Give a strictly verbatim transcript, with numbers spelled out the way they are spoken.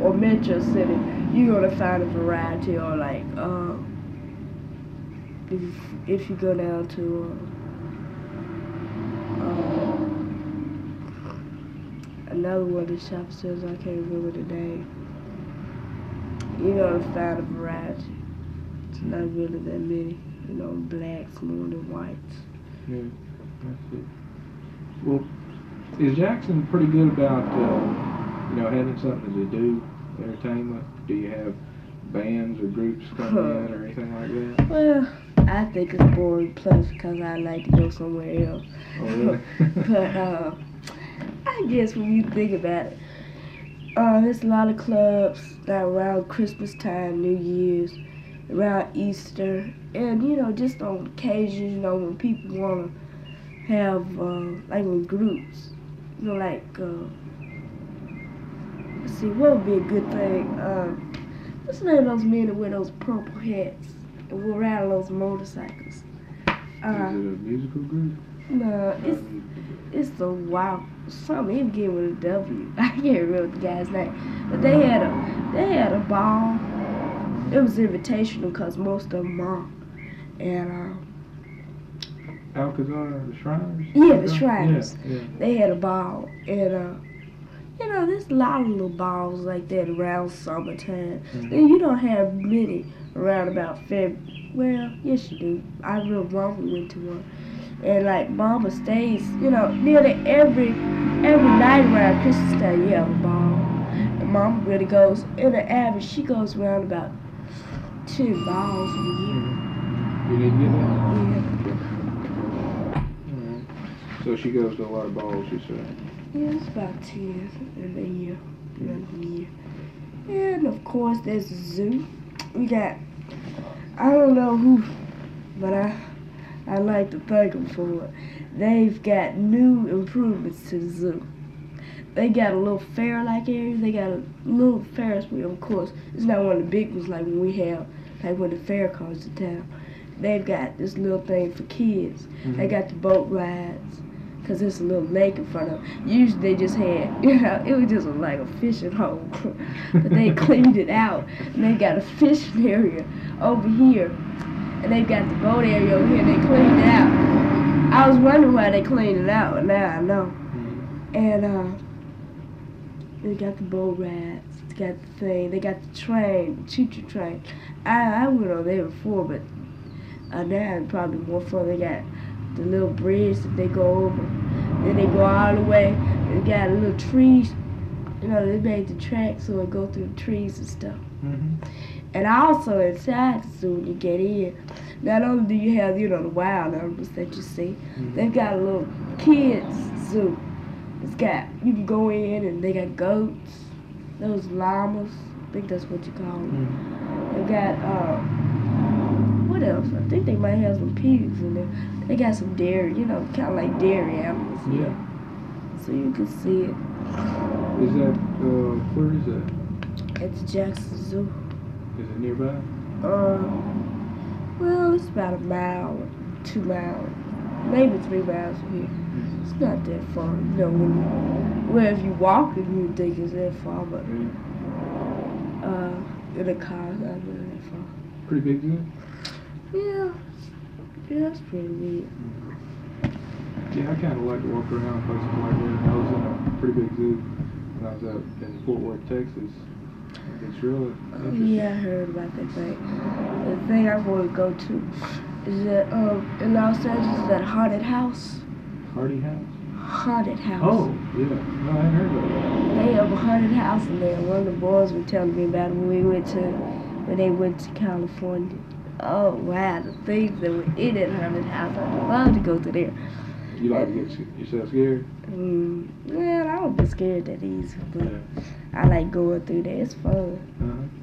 or Metro City, you're gonna find a variety. Or like, uh, if if you go down to uh, uh, another one of the shopping centers, I can't remember the name. You're gonna find a variety. It's not really that many, you know, blacks more than whites. Yeah, that's it. Well, is Jackson pretty good about, uh, you know, having something to do, entertainment? Do you have bands or groups come in or anything like that? Well, I think it's boring plus because I like to go somewhere else. Oh, really? But uh, I guess when you think about it, uh, there's a lot of clubs that around Christmas time, New Year's, around Easter, and you know, just on occasions, you know, when people want to have, uh, like with groups, you know, like, uh, let's see, what would be a good thing? Uh, what's the name of those men that wear those purple hats and go around on those motorcycles? Uh, Is it a musical group? No, it's it's a wow something. It began with a W. I can't remember the guy's name, but they had a they had a ball. It was invitational because most of them are, and uh, Alcazar, the Shriners? yeah, the Shriners. Yeah, yeah. They had a ball, and uh, you know, there's a lot of little balls like that around summertime. Mm-hmm. And you don't have many around about February. Well, yes you do. I real mama went to one. And like mama stays, you know, nearly every every night around Christmas time you have a ball. And mama really goes, in the average, she goes around about two balls a year. Mm-hmm. You didn't get that? Yeah. Alright. So she goes to a lot of balls, you said? Yeah, it's about ten in a year. In a year. And of course there's a zoo. We got, I don't know who, but I I like to thank them for it. They've got new improvements to the zoo. They got a little fair-like area. They got a little Ferris wheel, of course. It's not one of the big ones like when we have, like when the fair comes to town. They've got this little thing for kids. Mm-hmm. They got the boat rides, because there's a little lake in front of them. Usually they just had, you know, it was just like a fishing hole. But they cleaned it out. And they got a fishing area over here. And they got the boat area over here, and they cleaned it out. I was wondering why they cleaned it out, but now I know. Mm-hmm. And uh, they got the boat rides, they got the thing, they got the train, the choo-choo train. I, I went on there before, but uh, now it's probably more fun. They got the little bridge that they go over, then they go all the way. They got a little trees, you know, they made the track so it go through the trees and stuff. Mm-hmm. And also inside the zoo when you get in, not only do you have, you know, the wild animals that you see, mm-hmm. they've got a little kids zoo. It's got, you can go in and they got goats, those llamas, I think that's what you call them. Mm-hmm. They got, uh, what else? I think they might have some pigs in there. They got some dairy, you know, kind of like dairy animals. Yeah. Know? So you can see it. Is that, uh, where is that? It's Jackson Zoo. Is it nearby? Um, well, it's about a mile, two miles, maybe three miles from here. Mm-hmm. It's not that far. You know, when you, well, if you walk, you would think it's that far, but mm-hmm. uh, in a car, it's not really that far. Pretty big zoo? Yeah, yeah, it's pretty big. Mm-hmm. Yeah, I kind of like to walk around places like that. I was in a pretty big zoo when I was out in Fort Worth, Texas. It's really interesting. Yeah, I heard about that thing. The thing I want to go to is that um, in Los Angeles, that haunted house. Hardy House? Haunted house. Oh, yeah. No, I ain't heard about that. They have a haunted house in there. One of the boys were telling me about it when we went to, when they went to California. Oh, wow, the things that were in that haunted house. I'd love to go to there. You like to get yourself scared? Mm, well, I don't be scared that easy, but yeah. I like going through there. It's fun. Uh-huh.